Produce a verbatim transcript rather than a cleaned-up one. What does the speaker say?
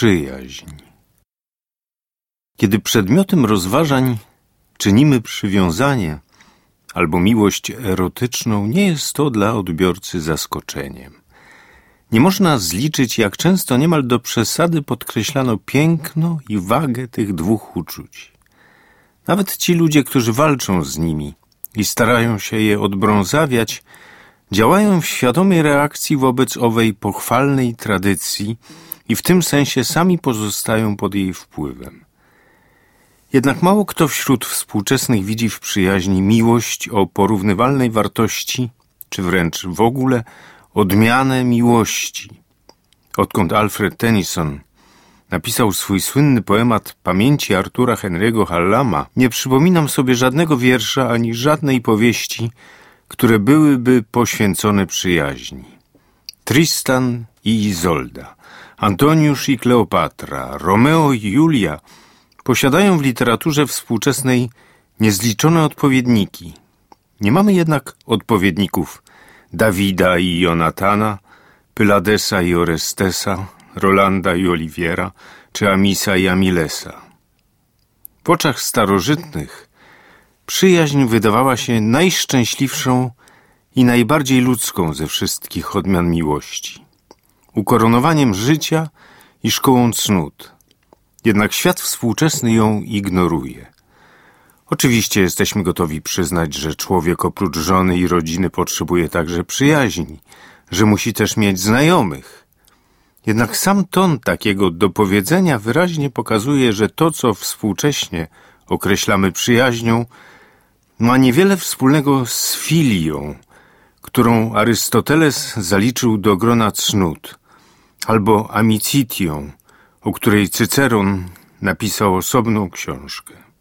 Przyjaźń. Kiedy przedmiotem rozważań czynimy przywiązanie albo miłość erotyczną, nie jest to dla odbiorcy zaskoczeniem. Nie można zliczyć, jak często niemal do przesady podkreślano piękno i wagę tych dwóch uczuć. Nawet ci ludzie, którzy walczą z nimi i starają się je odbrązawiać, działają w świadomej reakcji wobec owej pochwalnej tradycji i w tym sensie sami pozostają pod jej wpływem. Jednak mało kto wśród współczesnych widzi w przyjaźni miłość o porównywalnej wartości, czy wręcz w ogóle odmianę miłości. Odkąd Alfred Tennyson napisał swój słynny poemat Pamięci Artura Henry'ego Hallama, nie przypominam sobie żadnego wiersza ani żadnej powieści, które byłyby poświęcone przyjaźni. Tristan i Izolda, Antoniusz i Kleopatra, Romeo i Julia posiadają w literaturze współczesnej niezliczone odpowiedniki. Nie mamy jednak odpowiedników Dawida i Jonatana, Pyladesa i Orestesa, Rolanda i Oliwiera, czy Amisa i Amilesa. W oczach starożytnych przyjaźń wydawała się najszczęśliwszą i najbardziej ludzką ze wszystkich odmian miłości, ukoronowaniem życia i szkołą cnót. Jednak świat współczesny ją ignoruje. Oczywiście jesteśmy gotowi przyznać, że człowiek oprócz żony i rodziny potrzebuje także przyjaźni, że musi też mieć znajomych. Jednak sam ton takiego dopowiedzenia wyraźnie pokazuje, że to, co współcześnie określamy przyjaźnią, ma niewiele wspólnego z filią, którą Arystoteles zaliczył do grona cnót, albo amicitią, o której Cyceron napisał osobną książkę.